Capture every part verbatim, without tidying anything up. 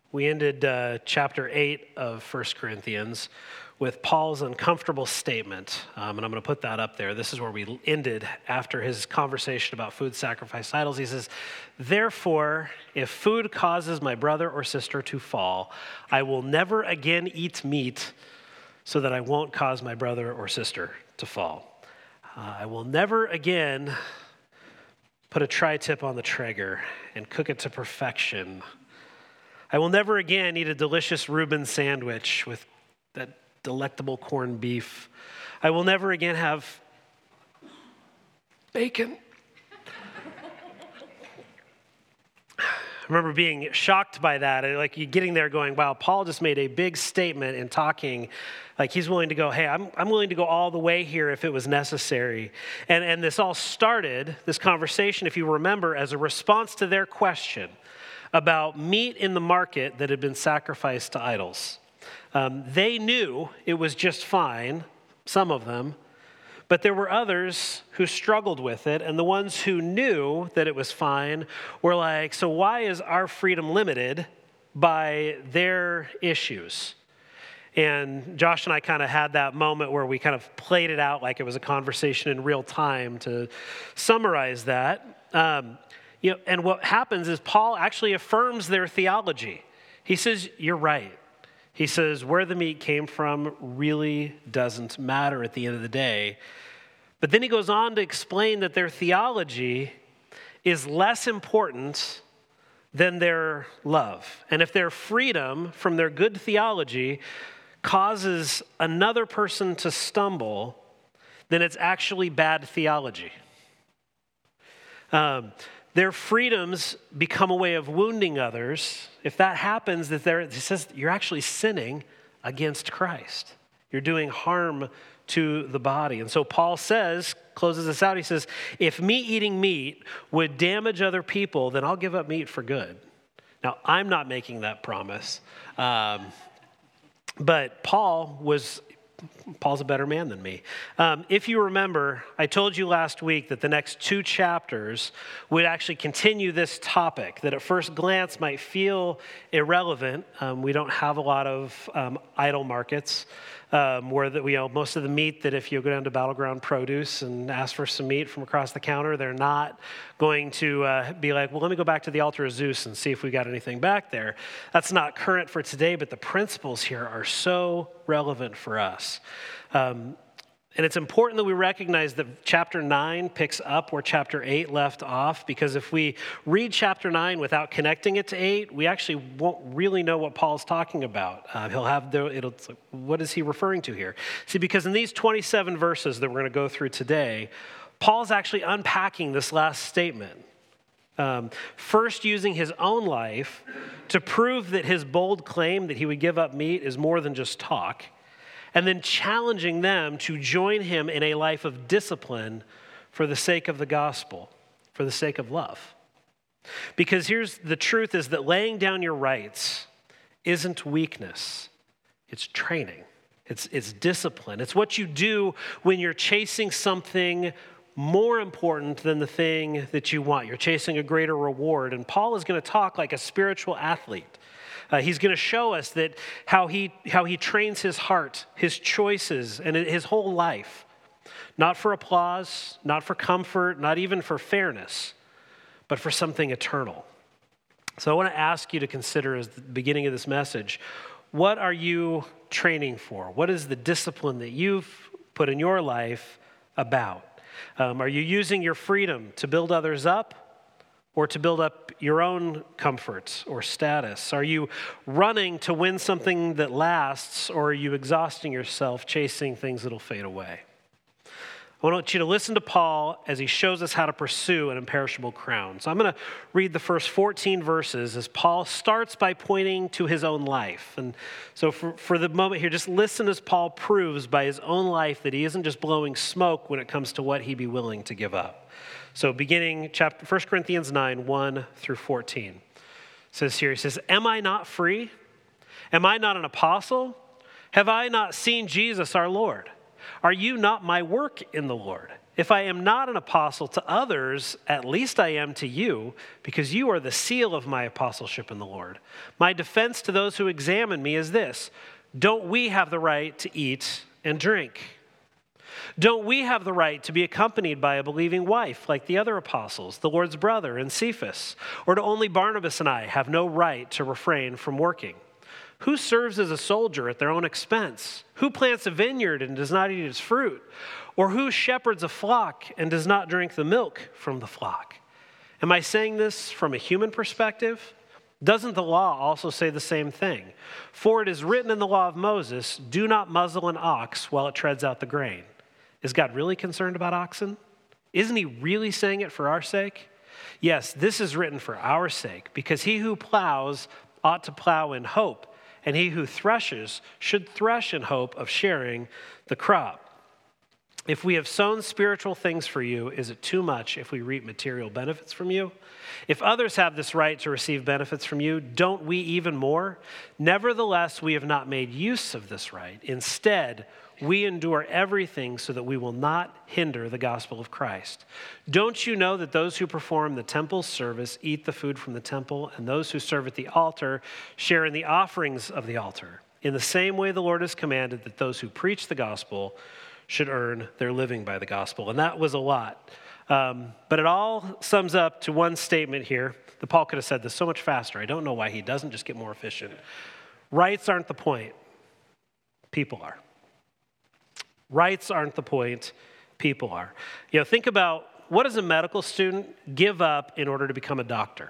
We ended uh, chapter eight of First Corinthians with Paul's uncomfortable statement, um, and I'm going to put that up there. This is where we ended after his conversation about food sacrificed to idols. He says, "Therefore, if food causes my brother or sister to fall, I will never again eat meat so that I won't cause my brother or sister to fall. Uh, I will never again put a tri-tip on the Traeger and cook it to perfection. I will never again eat a delicious Reuben sandwich with that delectable corned beef. I will never again have bacon." I remember being shocked by that, and like you getting there going, wow, Paul just made a big statement in talking, like he's willing to go, hey, I'm I'm willing to go all the way here if it was necessary. And, and this all started, this conversation, if you remember, as a response to their question about meat in the market that had been sacrificed to idols. Um, they knew it was just fine, some of them, but there were others who struggled with it, and the ones who knew that it was fine were like, so why is our freedom limited by their issues? And Josh and I kind of had that moment where we kind of played it out like it was a conversation in real time to summarize that. Um, you know, and what happens is Paul actually affirms their theology. He says, you're right. He says, where the meat came from really doesn't matter at the end of the day. But then he goes on to explain that their theology is less important than their love. And if their freedom from their good theology causes another person to stumble, then it's actually bad theology. Um, Their freedoms become a way of wounding others. If that happens, that there, it says you're actually sinning against Christ. You're doing harm to the body. And so Paul says, closes this out, he says, if me eating meat would damage other people, then I'll give up meat for good. Now, I'm not making that promise. Um, but Paul was... Paul's a better man than me. Um, if you remember, I told you last week that the next two chapters would actually continue this topic that at first glance might feel irrelevant. Um, we don't have a lot of um, idol markets um, where the, we know most of the meat that if you go down to Battleground Produce and ask for some meat from across the counter, they're not going to uh, be like, well, let me go back to the altar of Zeus and see if we got anything back there. That's not current for today, but the principles here are so relevant for us. Um, and it's important that we recognize that chapter nine picks up where chapter eight left off, because if we read chapter nine without connecting it to eight, we actually won't really know what Paul's talking about. Uh, he'll have the, it'll, what is he referring to here? See, because in these twenty-seven verses that we're going to go through today, Paul's actually unpacking this last statement. Um, first using his own life to prove that his bold claim that he would give up meat is more than just talk, and then challenging them to join him in a life of discipline for the sake of the gospel, for the sake of love. Because here's the truth is that laying down your rights isn't weakness, it's training, it's, it's discipline. It's what you do when you're chasing something more important than the thing that you want. You're chasing a greater reward. And Paul is going to talk like a spiritual athlete. Uh, he's going to show us that how he how he trains his heart, his choices, and his whole life. Not for applause, not for comfort, not even for fairness, but for something eternal. So I want to ask you to consider as the beginning of this message, what are you training for? What is the discipline that you've put in your life about? Um, are you using your freedom to build others up or to build up your own comfort or status? Are you running to win something that lasts, or are you exhausting yourself chasing things that'll fade away? I want you to listen to Paul as he shows us how to pursue an imperishable crown. So I'm going to read the first fourteen verses as Paul starts by pointing to his own life. And so for, for the moment here, just listen as Paul proves by his own life that he isn't just blowing smoke when it comes to what he'd be willing to give up. So beginning chapter First Corinthians nine, one through fourteen. It says here, he says, am I not free? Am I not an apostle? Have I not seen Jesus our Lord? Are you not my work in the Lord? If I am not an apostle to others, at least I am to you, because you are the seal of my apostleship in the Lord. My defense to those who examine me is this: don't we have the right to eat and drink? Don't we have the right to be accompanied by a believing wife like the other apostles, the Lord's brother and Cephas? Or do only Barnabas and I have no right to refrain from working? Who serves as a soldier at their own expense? Who plants a vineyard and does not eat its fruit? Or who shepherds a flock and does not drink the milk from the flock? Am I saying this from a human perspective? Doesn't the law also say the same thing? For it is written in the law of Moses, do not muzzle an ox while it treads out the grain. Is God really concerned about oxen? Isn't he really saying it for our sake? Yes, this is written for our sake, because he who plows ought to plow in hope, and he who threshes should thresh in hope of sharing the crop. If we have sown spiritual things for you, is it too much if we reap material benefits from you? If others have this right to receive benefits from you, don't we even more? Nevertheless, we have not made use of this right. Instead, we endure everything so that we will not hinder the gospel of Christ. Don't you know that those who perform the temple's service eat the food from the temple, and those who serve at the altar share in the offerings of the altar? In the same way, the Lord has commanded that those who preach the gospel should earn their living by the gospel. And that was a lot. Um, but it all sums up to one statement here. The Paul could have said this so much faster. I don't know why he doesn't just get more efficient. Rights aren't the point. People are. Rights aren't the point. People are. You know, think about, what does a medical student give up in order to become a doctor?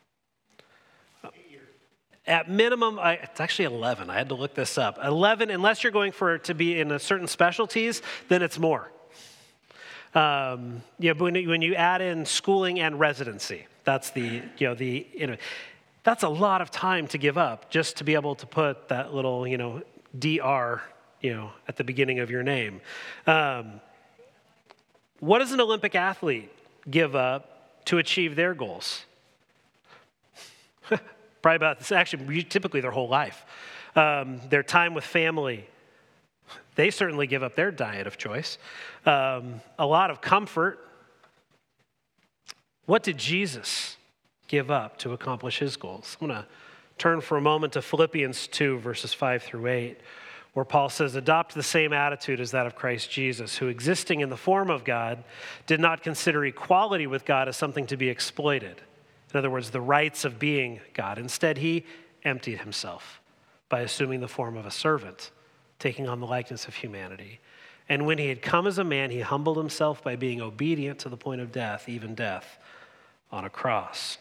At minimum, I, it's actually eleven. I had to look this up. eleven, unless you're going for it to be in a certain specialties, then it's more. Um, you know, when, when you add in schooling and residency, that's the, you know, the, you know, that's a lot of time to give up just to be able to put that little, you know, D R, you know, at the beginning of your name. Um, what does an Olympic athlete give up to achieve their goals? Probably about this, actually, typically their whole life. Um, their time with family. They certainly give up their diet of choice. Um, a lot of comfort. What did Jesus give up to accomplish his goals? I'm going to turn for a moment to Philippians two, verses five through eight, where Paul says, adopt the same attitude as that of Christ Jesus, who existing in the form of God, did not consider equality with God as something to be exploited. In other words, the rights of being God. Instead, he emptied himself by assuming the form of a servant, taking on the likeness of humanity. And when he had come as a man, he humbled himself by being obedient to the point of death, even death on a cross.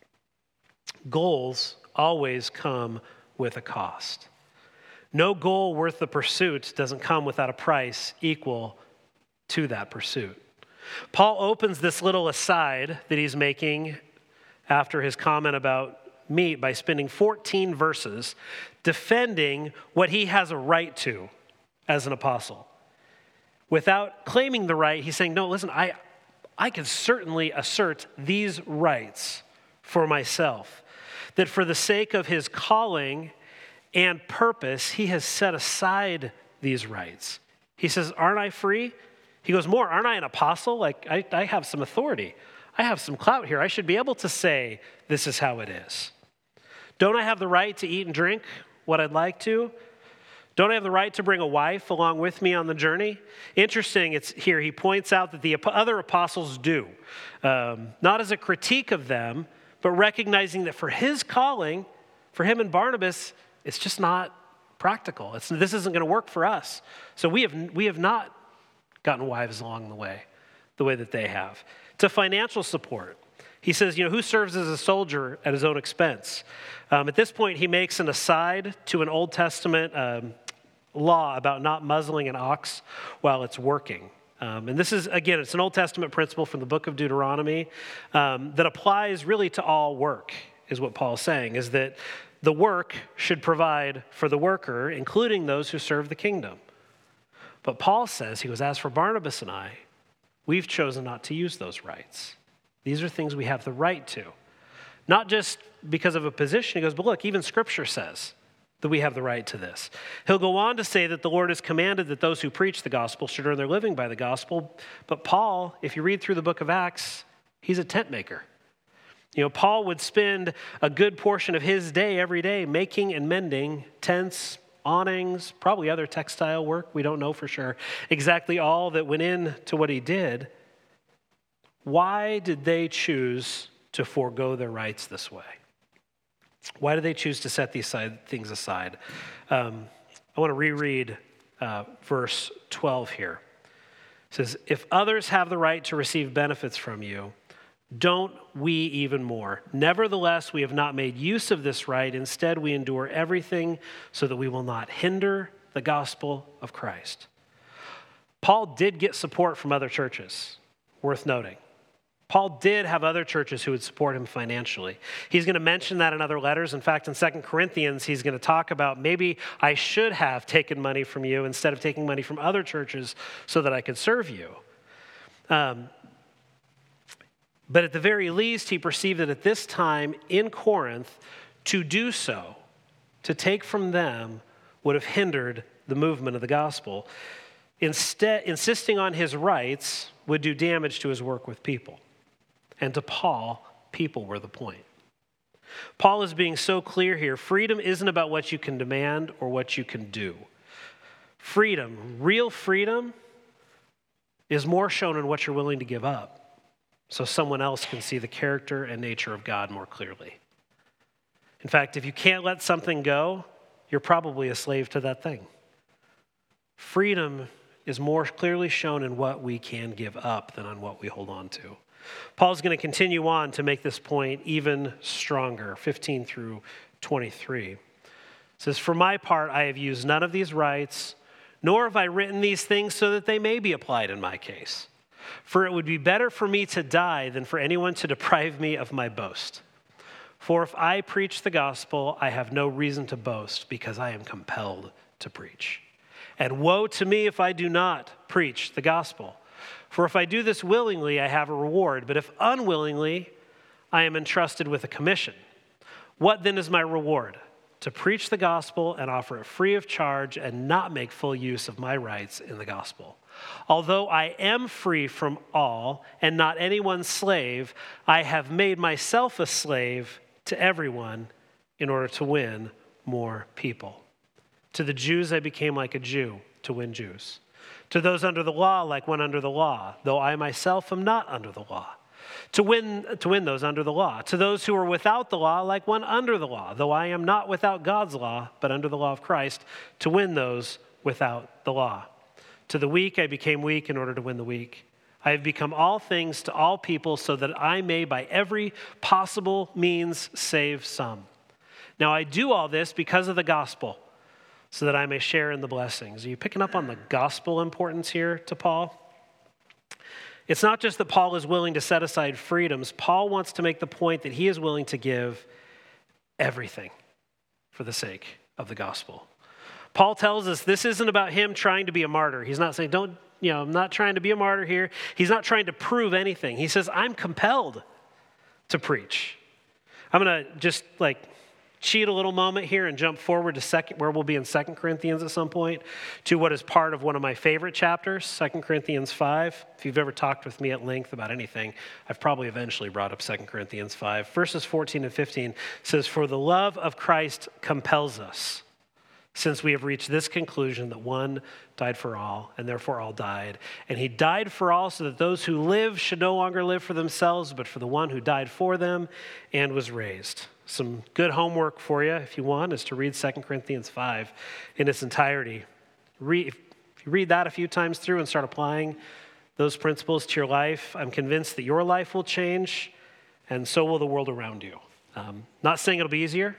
Goals always come with a cost. No goal worth the pursuit doesn't come without a price equal to that pursuit. Paul opens this little aside that he's making after his comment about meat by spending fourteen verses defending what he has a right to as an apostle. Without claiming the right, he's saying, no, listen, I, I can certainly assert these rights for myself, that for the sake of his calling and purpose, he has set aside these rights. He says, aren't I free? He goes, more, aren't I an apostle? Like, I, I have some authority. I have some clout here. I should be able to say, this is how it is. Don't I have the right to eat and drink what I'd like to? Don't I have the right to bring a wife along with me on the journey? Interesting, it's here he points out that the other apostles do. Um, not as a critique of them, but recognizing that for his calling, for him and Barnabas, it's just not practical. It's, this isn't going to work for us. So we have, we have not gotten wives along the way, the way that they have. To financial support. He says, you know, who serves as a soldier at his own expense? Um, at this point, he makes an aside to an Old Testament um, law about not muzzling an ox while it's working. Um, and this is, again, it's an Old Testament principle from the book of Deuteronomy um, that applies really to all work, is what Paul's saying, is that the work should provide for the worker, including those who serve the kingdom. But Paul says, he goes, as for Barnabas and I, we've chosen not to use those rights. These are things we have the right to. Not just because of a position. He goes, but look, even Scripture says that we have the right to this. He'll go on to say that the Lord has commanded that those who preach the gospel should earn their living by the gospel. But Paul, if you read through the book of Acts, he's a tent maker. You know, Paul would spend a good portion of his day every day making and mending tents, awnings, probably other textile work. We don't know for sure exactly all that went into what he did. Why did they choose to forego their rights this way? Why did they choose to set these side, things aside? Um, I want to reread uh, verse twelve here. It says, if others have the right to receive benefits from you, don't we even more? Nevertheless, we have not made use of this right. Instead, we endure everything so that we will not hinder the gospel of Christ. Paul did get support from other churches, worth noting. Paul did have other churches who would support him financially. He's going to mention that in other letters. In fact, in Second Corinthians, he's going to talk about maybe I should have taken money from you instead of taking money from other churches so that I could serve you. Um, But at the very least, he perceived that at this time in Corinth, to do so, to take from them, would have hindered the movement of the gospel. Instead, insisting on his rights would do damage to his work with people. And to Paul, people were the point. Paul is being so clear here. Freedom isn't about what you can demand or what you can do. Freedom, real freedom, is more shown in what you're willing to give up, so someone else can see the character and nature of God more clearly. In fact, if you can't let something go, you're probably a slave to that thing. Freedom is more clearly shown in what we can give up than on what we hold on to. Paul's going to continue on to make this point even stronger, fifteen through twenty-three. It says, for my part, I have used none of these rights, nor have I written these things so that they may be applied in my case. For it would be better for me to die than for anyone to deprive me of my boast. For if I preach the gospel, I have no reason to boast because I am compelled to preach. And woe to me if I do not preach the gospel. For if I do this willingly, I have a reward. But if unwillingly, I am entrusted with a commission. What then is my reward? To preach the gospel and offer it free of charge and not make full use of my rights in the gospel. Although I am free from all and not anyone's slave, I have made myself a slave to everyone in order to win more people. To the Jews, I became like a Jew to win Jews. To those under the law, like one under the law, though I myself am not under the law. To win, to win those under the law. To those who are without the law, like one under the law, though I am not without God's law, but under the law of Christ, to win those without the law. To the weak, I became weak in order to win the weak. I have become all things to all people so that I may by every possible means save some. Now I do all this because of the gospel, so that I may share in the blessings. Are you picking up on the gospel importance here to Paul? It's not just that Paul is willing to set aside freedoms. Paul wants to make the point that he is willing to give everything for the sake of the gospel. Paul tells us this isn't about him trying to be a martyr. He's not saying, don't, you know, I'm not trying to be a martyr here. He's not trying to prove anything. He says, I'm compelled to preach. I'm going to just like cheat a little moment here and jump forward to second, where we'll be in Second Corinthians at some point, to what is part of one of my favorite chapters, Second Corinthians five. If you've ever talked with me at length about anything, I've probably eventually brought up Second Corinthians five. Verses fourteen and fifteen says, for the love of Christ compels us, since we have reached this conclusion that one died for all, and therefore all died. And he died for all so that those who live should no longer live for themselves, but for the one who died for them and was raised. Some good homework for you, if you want, is to read Second Corinthians five in its entirety. Read, if you read that a few times through and start applying those principles to your life, I'm convinced that your life will change, and so will the world around you. Um, not saying it'll be easier,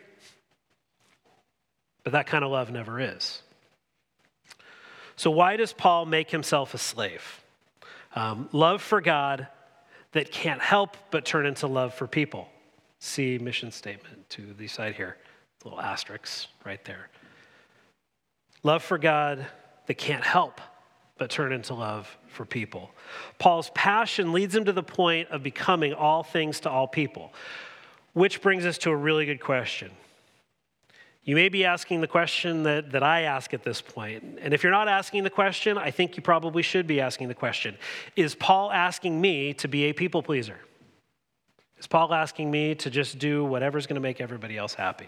but that kind of love never is. So why does Paul make himself a slave? Um, love for God that can't help but turn into love for people. See mission statement to the side here, little asterisks right there. Love for God that can't help but turn into love for people. Paul's passion leads him to the point of becoming all things to all people, which brings us to a really good question. You may be asking the question that, that I ask at this point. And if you're not asking the question, I think you probably should be asking the question. Is Paul asking me to be a people pleaser? Is Paul asking me to just do whatever's going to make everybody else happy?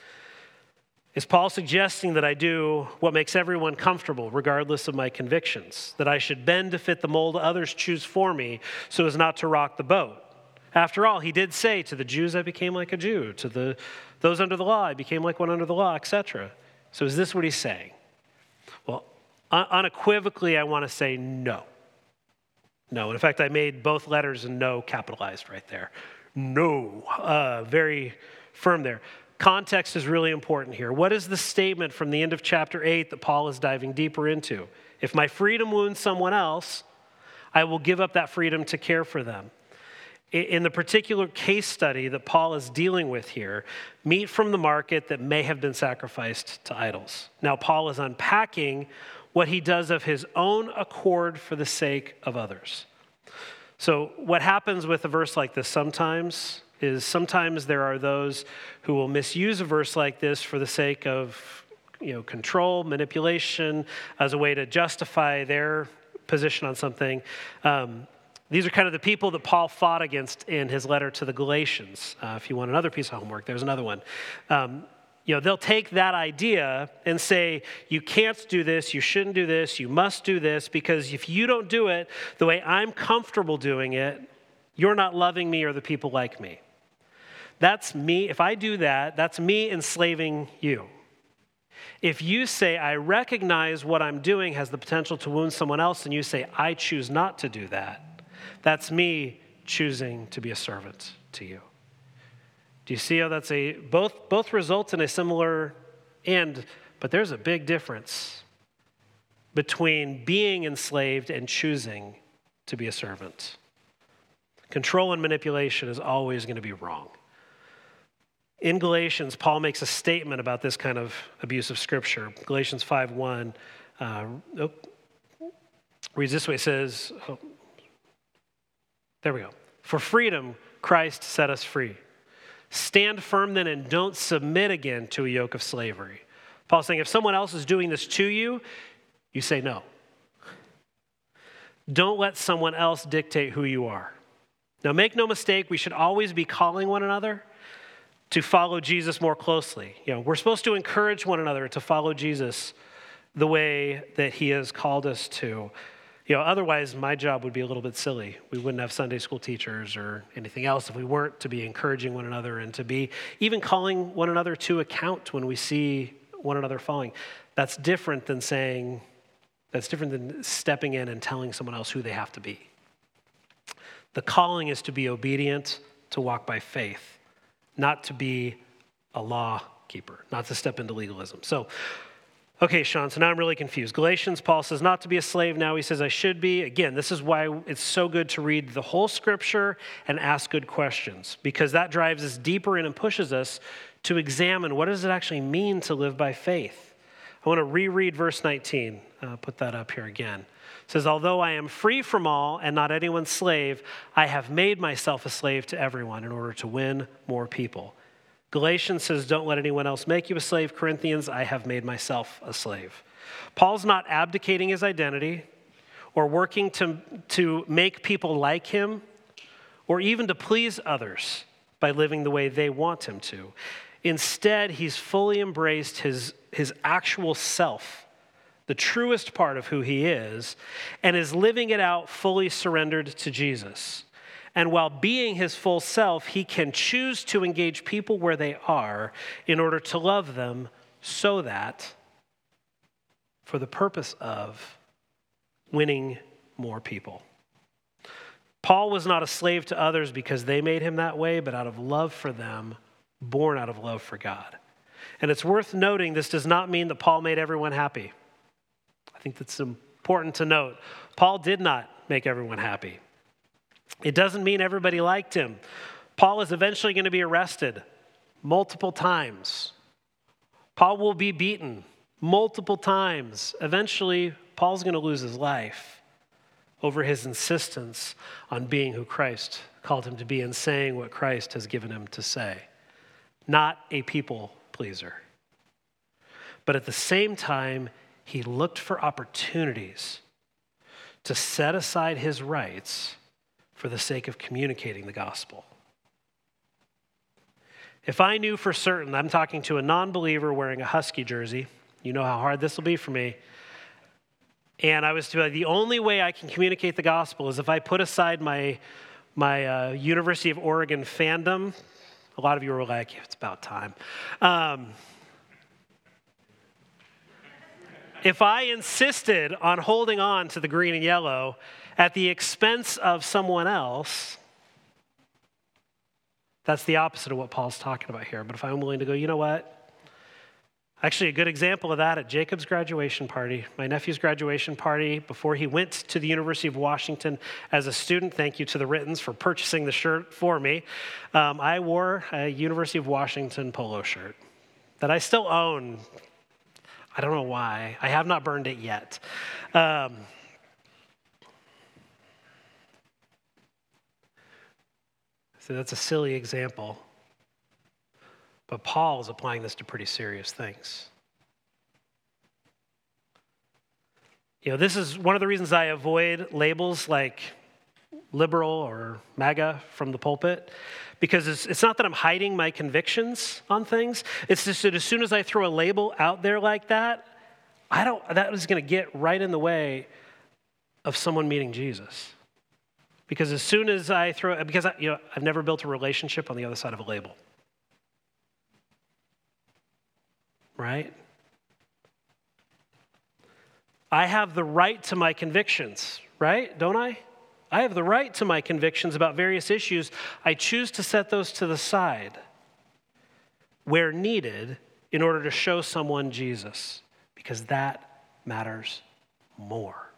Is Paul suggesting that I do what makes everyone comfortable, regardless of my convictions? That I should bend to fit the mold others choose for me so as not to rock the boat? After all, he did say, to the Jews I became like a Jew, to the those under the law I became like one under the law, et cetera. So is this what he's saying? Well, unequivocally, I want to say no. No. In fact, I made both letters and no capitalized right there. No. Uh, very firm there. Context is really important here. What is the statement from the end of chapter eight that Paul is diving deeper into? If my freedom wounds someone else, I will give up that freedom to care for them. In the particular case study that Paul is dealing with here, meat from the market that may have been sacrificed to idols. Now, Paul is unpacking what he does of his own accord for the sake of others. So what happens with a verse like this sometimes is sometimes there are those who will misuse a verse like this for the sake of, you know, control, manipulation, as a way to justify their position on something. Um, These are kind of the people that Paul fought against in his letter to the Galatians. Uh, if you want another piece of homework, there's another one. Um, you know, they'll take that idea and say, you can't do this, you shouldn't do this, you must do this, because if you don't do it the way I'm comfortable doing it, you're not loving me or the people like me. That's me. If I do that, that's me enslaving you. If you say, I recognize what I'm doing has the potential to wound someone else, and you say, I choose not to do that, that's me choosing to be a servant to you. Do you see how that's a, both, both result in a similar end, but there's a big difference between being enslaved and choosing to be a servant. Control and manipulation is always going to be wrong. In Galatians, Paul makes a statement about this kind of abuse of Scripture. Galatians five one uh, oh, reads this way, it says, oh, there we go. For freedom, Christ set us free. Stand firm then and don't submit again to a yoke of slavery. Paul's saying if someone else is doing this to you, you say no. Don't let someone else dictate who you are. Now make no mistake, we should always be calling one another to follow Jesus more closely. You know, we're supposed to encourage one another to follow Jesus the way that he has called us to. You know, otherwise my job would be a little bit silly. We wouldn't have Sunday school teachers or anything else if we weren't to be encouraging one another and to be even calling one another to account when we see one another falling. That's different than saying, that's different than stepping in and telling someone else who they have to be. The calling is to be obedient, to walk by faith, not to be a law keeper, not to step into legalism. So, okay, Sean, so now I'm really confused. Galatians, Paul says not to be a slave now. He says I should be. Again, this is why it's so good to read the whole Scripture and ask good questions, because that drives us deeper in and pushes us to examine what does it actually mean to live by faith. I want to reread verse nineteen. Uh, put that up here again. It says, although I am free from all and not anyone's slave, I have made myself a slave to everyone in order to win more people. Galatians says, don't let anyone else make you a slave. Corinthians, I have made myself a slave. Paul's not abdicating his identity or working to, to make people like him or even to please others by living the way they want him to. Instead, he's fully embraced his, his actual self, the truest part of who he is, and is living it out fully surrendered to Jesus. And while being his full self, he can choose to engage people where they are in order to love them so that, for the purpose of winning more people. Paul was not a slave to others because they made him that way, but out of love for them, born out of love for God. And it's worth noting, this does not mean that Paul made everyone happy. I think that's important to note. Paul did not make everyone happy. It doesn't mean everybody liked him. Paul is eventually going to be arrested multiple times. Paul will be beaten multiple times. Eventually, Paul's going to lose his life over his insistence on being who Christ called him to be and saying what Christ has given him to say. Not a people pleaser. But at the same time, he looked for opportunities to set aside his rights for the sake of communicating the gospel. If I knew for certain, I'm talking to a non-believer wearing a Husky jersey, you know how hard this will be for me, and I was to be like, the only way I can communicate the gospel is if I put aside my, my uh, University of Oregon fandom. A lot of you were like, it's about time. Um, if I insisted on holding on to the green and yellow at the expense of someone else, that's the opposite of what Paul's talking about here. But if I'm willing to go, you know what? Actually, a good example of that at Jacob's graduation party, my nephew's graduation party, before he went to the University of Washington as a student, thank you to the Rittons for purchasing the shirt for me, um, I wore a University of Washington polo shirt that I still own. I don't know why. I have not burned it yet. Um, so that's a silly example. But Paul is applying this to pretty serious things. You know, this is one of the reasons I avoid labels like liberal or MAGA from the pulpit, because it's, it's not that I'm hiding my convictions on things. It's just that as soon as I throw a label out there like that, I don't. That is going to get right in the way of someone meeting Jesus. Because as soon as I throw, because I, you know, I've never built a relationship on the other side of a label. Right? I have the right to my convictions, right? Don't I? I have the right to my convictions about various issues. I choose to set those to the side where needed in order to show someone Jesus, because that matters more.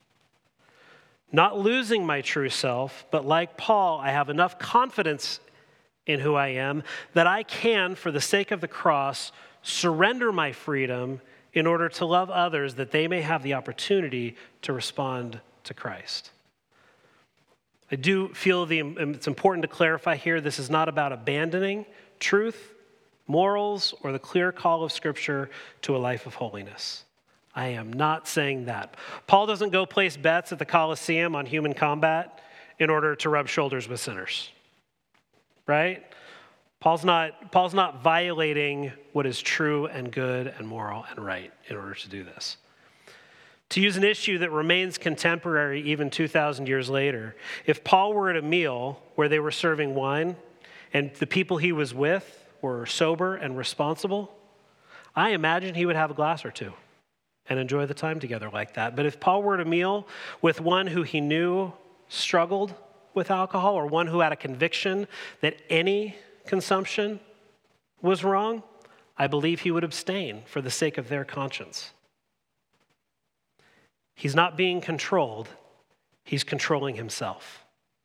Not losing my true self, but like Paul, I have enough confidence in who I am that I can, for the sake of the cross, surrender my freedom in order to love others that they may have the opportunity to respond to Christ. I do feel the, it's important to clarify here, this is not about abandoning truth, morals, or the clear call of Scripture to a life of holiness. I am not saying that. Paul doesn't go place bets at the Colosseum on human combat in order to rub shoulders with sinners, right? Paul's not, Paul's not violating what is true and good and moral and right in order to do this. To use an issue that remains contemporary even two thousand years later, if Paul were at a meal where they were serving wine and the people he was with were sober and responsible, I imagine he would have a glass or two and enjoy the time together like that. But if Paul were at a meal with one who he knew struggled with alcohol, or one who had a conviction that any consumption was wrong, I believe he would abstain for the sake of their conscience. He's not being controlled, he's controlling himself.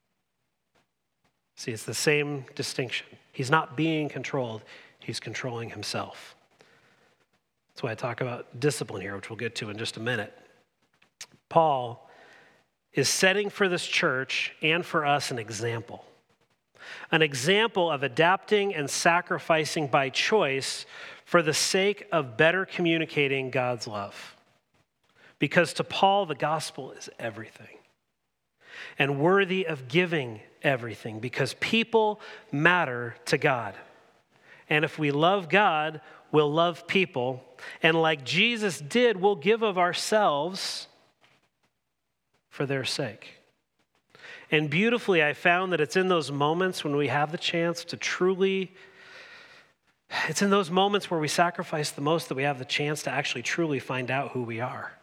See, it's the same distinction. He's not being controlled, he's controlling himself. That's why I talk about discipline here, which we'll get to in just a minute. Paul is setting for this church and for us an example. An example of adapting and sacrificing by choice for the sake of better communicating God's love. Because to Paul, the gospel is everything and worthy of giving everything, because people matter to God. And if we love God, we'll love people. And like Jesus did, we'll give of ourselves for their sake. And beautifully, I found that it's in those moments when we have the chance to truly, it's in those moments where we sacrifice the most that we have the chance to actually truly find out who we are.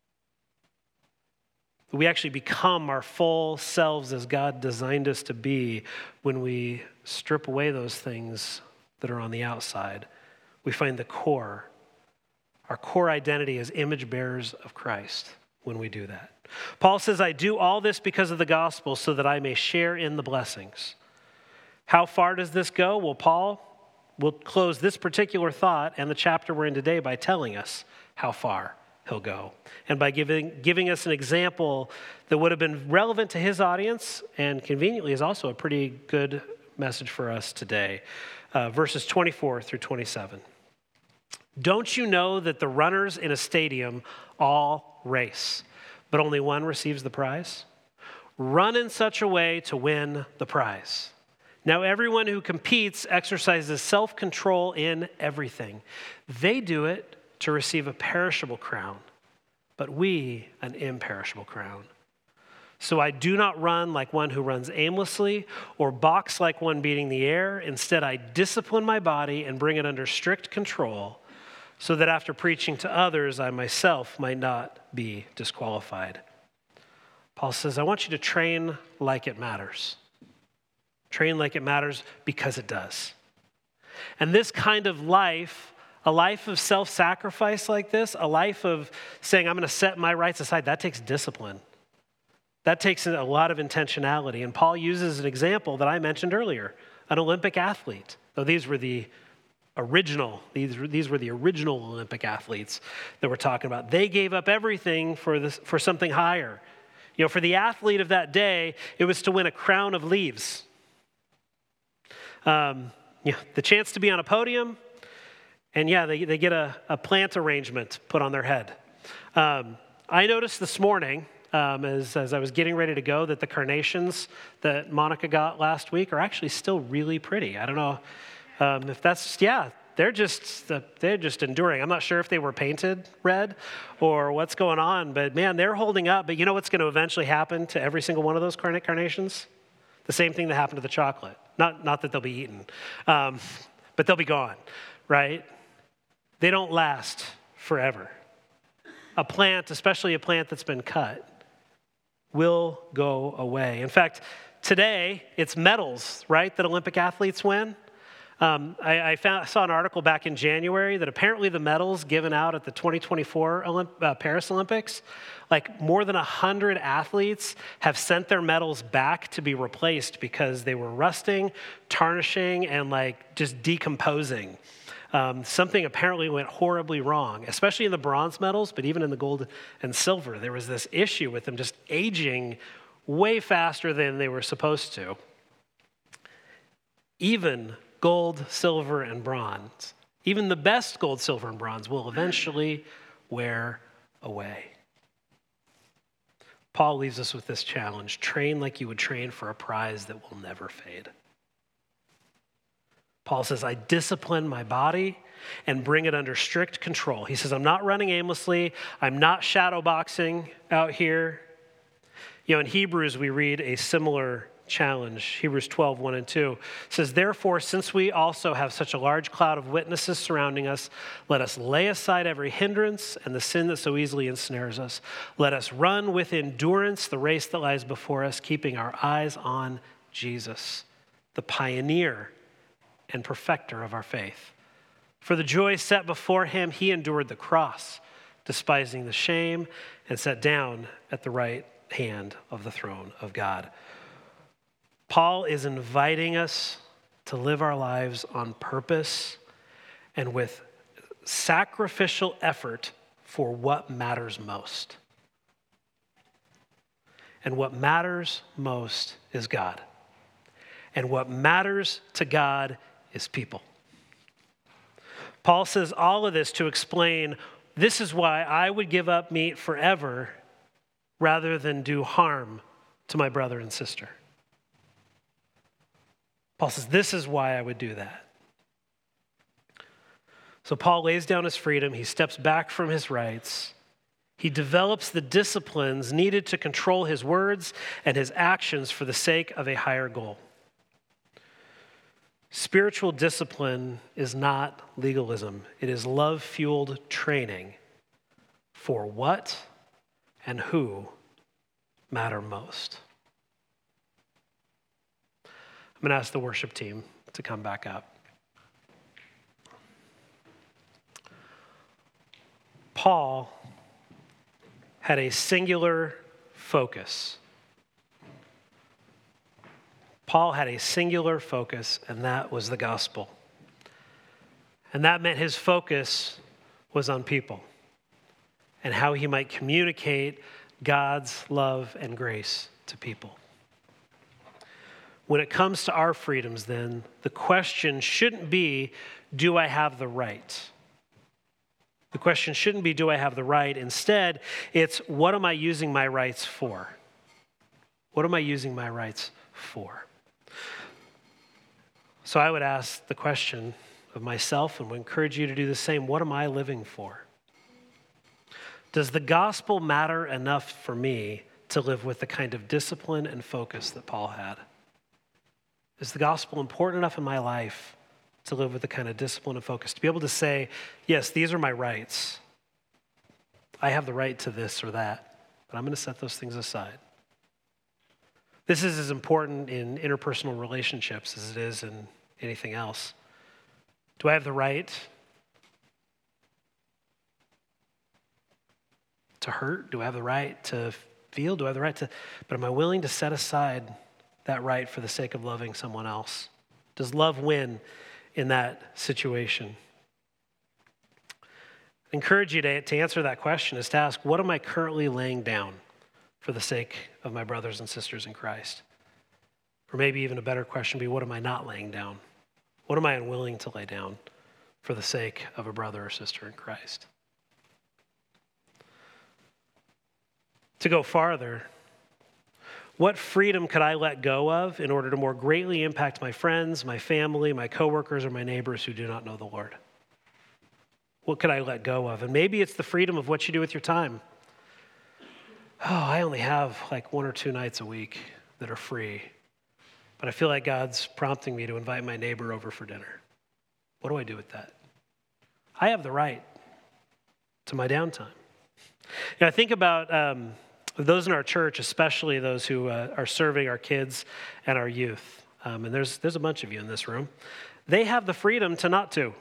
We actually become our full selves as God designed us to be when we strip away those things that are on the outside. We find the core. Our core identity as image bearers of Christ when we do that. Paul says, I do all this because of the gospel so that I may share in the blessings. How far does this go? Well, Paul will close this particular thought and the chapter we're in today by telling us how far he'll go. And by giving, giving us an example that would have been relevant to his audience and conveniently is also a pretty good message for us today. Uh, verses twenty-four through twenty-seven. Don't you know that the runners in a stadium all race, but only one receives the prize? Run in such a way to win the prize. Now, everyone who competes exercises self-control in everything. They do it to receive a perishable crown, but we an imperishable crown. So I do not run like one who runs aimlessly or box like one beating the air. Instead, I discipline my body and bring it under strict control, so that after preaching to others, I myself might not be disqualified. Paul says, I want you to train like it matters. Train like it matters because it does. And this kind of life, a life of self-sacrifice like this, a life of saying, I'm going to set my rights aside, that takes discipline. That takes a lot of intentionality. And Paul uses an example that I mentioned earlier, an Olympic athlete. Though these were the original, these, these were the original Olympic athletes that we're talking about. They gave up everything for this, for something higher. You know, for the athlete of that day, it was to win a crown of leaves. Um, yeah, the chance to be on a podium, and yeah, they, they get a, a plant arrangement put on their head. Um, I noticed this morning, um, as, as I was getting ready to go, that the carnations that Monica got last week are actually still really pretty. I don't know um, if that's, yeah, they're just they're just enduring. I'm not sure if they were painted red or what's going on, but man, they're holding up. But you know what's going to eventually happen to every single one of those carnations? The same thing that happened to the chocolate. Not, not that they'll be eaten, um, but they'll be gone, right? They don't last forever. A plant, especially a plant that's been cut, will go away. In fact, today, it's medals, right, that Olympic athletes win. Um, I, I found, saw an article back in January that apparently the medals given out at the twenty twenty-four Olymp- uh, Paris Olympics, like more than one hundred athletes have sent their medals back to be replaced because they were rusting, tarnishing, and like just decomposing. Um, something apparently went horribly wrong, especially in the bronze medals, but even in the gold and silver. There was this issue with them just aging way faster than they were supposed to. Even gold, silver, and bronze, even the best gold, silver, and bronze will eventually wear away. Paul leaves us with this challenge: train like you would train for a prize that will never fade. Paul says, I discipline my body and bring it under strict control. He says, I'm not running aimlessly. I'm not shadow boxing out here. You know, in Hebrews, we read a similar challenge. Hebrews twelve, one and two says, therefore, since we also have such a large cloud of witnesses surrounding us, let us lay aside every hindrance and the sin that so easily ensnares us. Let us run with endurance the race that lies before us, keeping our eyes on Jesus, the pioneer and perfecter of our faith. For the joy set before him, he endured the cross, despising the shame, and sat down at the right hand of the throne of God. Paul is inviting us to live our lives on purpose and with sacrificial effort for what matters most. And what matters most is God. And what matters to God is people. Paul says all of this to explain, this is why I would give up meat forever rather than do harm to my brother and sister. Paul says, this is why I would do that. So Paul lays down his freedom. He steps back from his rights. He develops the disciplines needed to control his words and his actions for the sake of a higher goal. Spiritual discipline is not legalism. It is love-fueled training for what and who matter most. I'm going to ask the worship team to come back up. Paul had a singular focus. Paul had a singular focus, and that was the gospel. And that meant his focus was on people and how he might communicate God's love and grace to people. When it comes to our freedoms, then, the question shouldn't be, do I have the right? The question shouldn't be, do I have the right? Instead, it's, what am I using my rights for? What am I using my rights for? So I would ask the question of myself and would encourage you to do the same. What am I living for? Does the gospel matter enough for me to live with the kind of discipline and focus that Paul had? Is the gospel important enough in my life to live with the kind of discipline and focus, to be able to say, yes, these are my rights. I have the right to this or that, but I'm going to set those things aside. This is as important in interpersonal relationships as it is in anything else. Do I have the right to hurt? Do I have the right to feel? Do I have the right to, but am I willing to set aside that right for the sake of loving someone else? Does love win in that situation? I encourage you to, to answer that question is to ask, what am I currently laying down for the sake of my brothers and sisters in Christ? Or maybe even a better question would be, what am I not laying down? What am I unwilling to lay down for the sake of a brother or sister in Christ? To go farther, what freedom could I let go of in order to more greatly impact my friends, my family, my coworkers, or my neighbors who do not know the Lord? What could I let go of? And maybe it's the freedom of what you do with your time. Oh, I only have like one or two nights a week that are free, but I feel like God's prompting me to invite my neighbor over for dinner. What do I do with that? I have the right to my downtime. You know, I think about um, those in our church, especially those who uh, are serving our kids and our youth. Um, and there's there's a bunch of you in this room. They have the freedom to not to.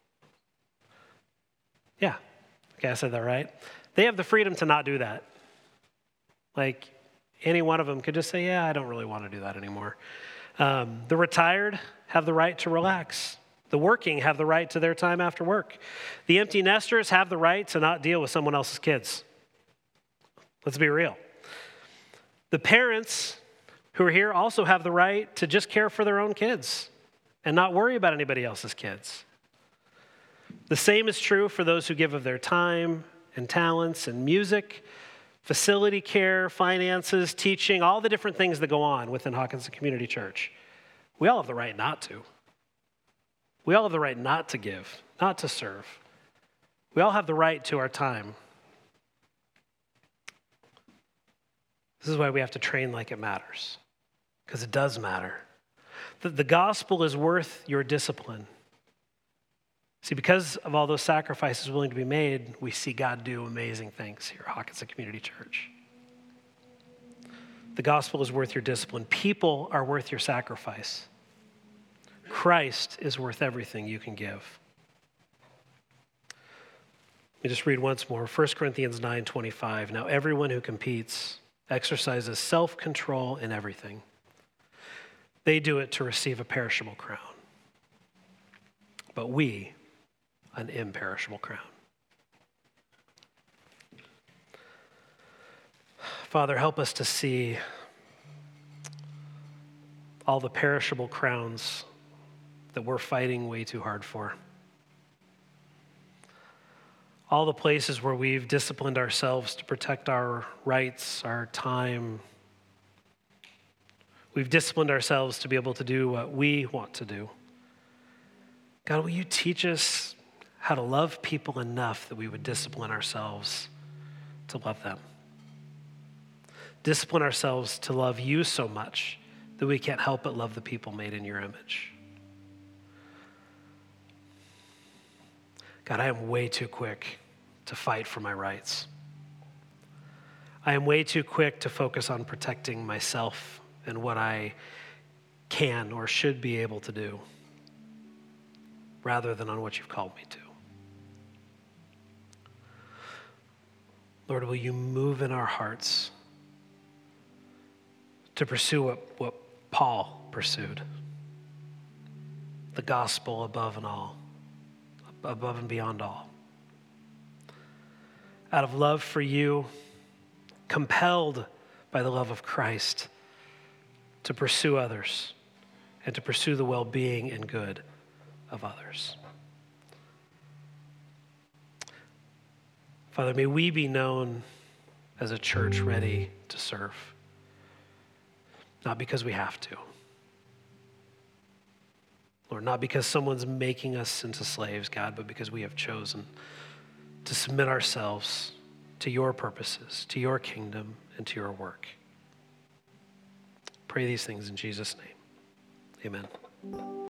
Yeah, okay, I said that right. They have the freedom to not do that. Like, any one of them could just say, yeah, I don't really want to do that anymore. Um, the retired have the right to relax. The working have the right to their time after work. The empty nesters have the right to not deal with someone else's kids. Let's be real. The parents who are here also have the right to just care for their own kids and not worry about anybody else's kids. The same is true for those who give of their time and talents and music, facility care, finances, teaching, all the different things that go on within Hawkinson Community Church. We all have the right not to. We all have the right not to give, not to serve. We all have the right to our time. This is why we have to train like it matters, because it does matter. The, the gospel is worth your discipline. See, because of all those sacrifices willing to be made, we see God do amazing things here at Hawkinson Community Church. The gospel is worth your discipline. People are worth your sacrifice. Christ is worth everything you can give. Let me just read once more. First Corinthians nine twenty-five. Now everyone who competes exercises self-control in everything. They do it to receive a perishable crown. But we, an imperishable crown. Father, help us to see all the perishable crowns that we're fighting way too hard for. All the places where we've disciplined ourselves to protect our rights, our time. We've disciplined ourselves to be able to do what we want to do. God, will you teach us how to love people enough that we would discipline ourselves to love them? Discipline ourselves to love you so much that we can't help but love the people made in your image. God, I am way too quick to fight for my rights. I am way too quick to focus on protecting myself and what I can or should be able to do, rather than on what you've called me to. Lord, will you move in our hearts to pursue what, what Paul pursued? The gospel above and all, above and beyond all. Out of love for you, compelled by the love of Christ, to pursue others and to pursue the well-being and good of others. Father, may we be known as a church ready to serve, not because we have to. Lord, not because someone's making us into slaves, God, but because we have chosen to submit ourselves to your purposes, to your kingdom, and to your work. Pray these things in Jesus' name. Amen.